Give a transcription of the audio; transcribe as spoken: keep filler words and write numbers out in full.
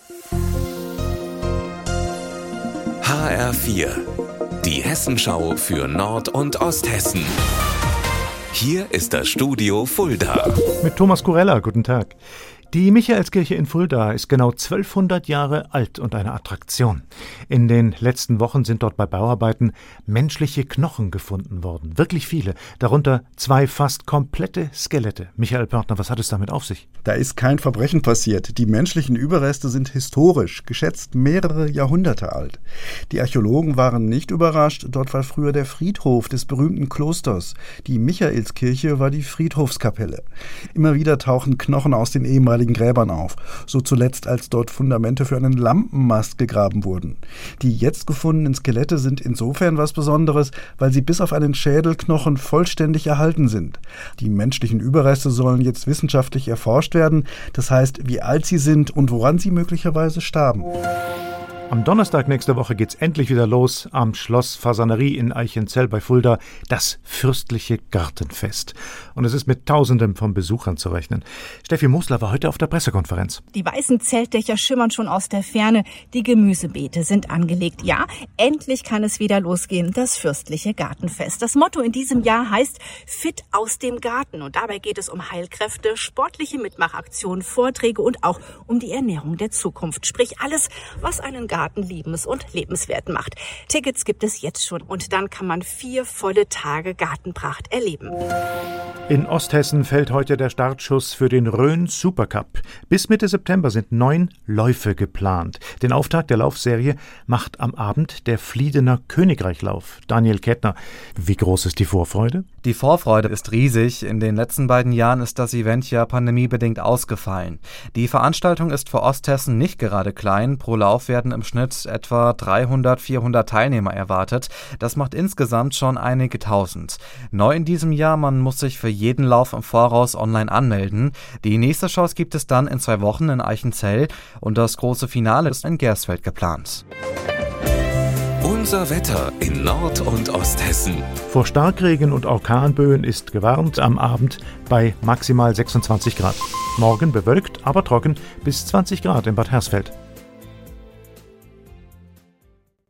H R vier, die Hessenschau für Nord- und Osthessen. Hier ist das Studio Fulda. Mit Thomas Kurella, guten Tag. Die Michaelskirche in Fulda ist genau zwölfhundert Jahre alt und eine Attraktion. In den letzten Wochen sind dort bei Bauarbeiten menschliche Knochen gefunden worden. Wirklich viele, darunter zwei fast komplette Skelette. Michael Pörtner, was hat es damit auf sich? Da ist kein Verbrechen passiert. Die menschlichen Überreste sind historisch, geschätzt mehrere Jahrhunderte alt. Die Archäologen waren nicht überrascht, dort war früher der Friedhof des berühmten Klosters. Die Michaelskirche war die Friedhofskapelle. Immer wieder tauchen Knochen aus den ehemaligen Gräbern auf, so zuletzt als dort Fundamente für einen Lampenmast gegraben wurden. Die jetzt gefundenen Skelette sind insofern was Besonderes, weil sie bis auf einen Schädelknochen vollständig erhalten sind. Die menschlichen Überreste sollen jetzt wissenschaftlich erforscht werden, das heißt, wie alt sie sind und woran sie möglicherweise starben. Am Donnerstag nächste Woche geht's endlich wieder los am Schloss Fasanerie in Eichenzell bei Fulda, das fürstliche Gartenfest. Und es ist mit Tausenden von Besuchern zu rechnen. Steffi Mosler war heute auf der Pressekonferenz. Die weißen Zeltdächer schimmern schon aus der Ferne, die Gemüsebeete sind angelegt. Ja, endlich kann es wieder losgehen, das fürstliche Gartenfest. Das Motto in diesem Jahr heißt Fit aus dem Garten. Und dabei geht es um Heilkräfte, sportliche Mitmachaktionen, Vorträge und auch um die Ernährung der Zukunft. Sprich alles, was einen Garten liebens- und lebenswert macht. Tickets gibt es jetzt schon und dann kann man vier volle Tage Gartenpracht erleben. In Osthessen fällt heute der Startschuss für den Rhön Supercup. Bis Mitte September sind neun Läufe geplant. Den Auftakt der Laufserie macht am Abend der Fliedener Königreichlauf. Daniel Kettner, wie groß ist die Vorfreude? Die Vorfreude ist riesig. In den letzten beiden Jahren ist das Event ja pandemiebedingt ausgefallen. Die Veranstaltung ist für Osthessen nicht gerade klein. Pro Lauf werden im Schnitt etwa dreihundert, vierhundert Teilnehmer erwartet. Das macht insgesamt schon einige tausend. Neu in diesem Jahr, man muss sich für jeden Lauf im Voraus online anmelden. Die nächste Chance gibt es dann in zwei Wochen in Eichenzell und das große Finale ist in Gersfeld geplant. Unser Wetter in Nord- und Osthessen. Vor Starkregen und Orkanböen ist gewarnt, am Abend bei maximal sechsundzwanzig Grad. Morgen bewölkt, aber trocken bis zwanzig Grad in Bad Hersfeld.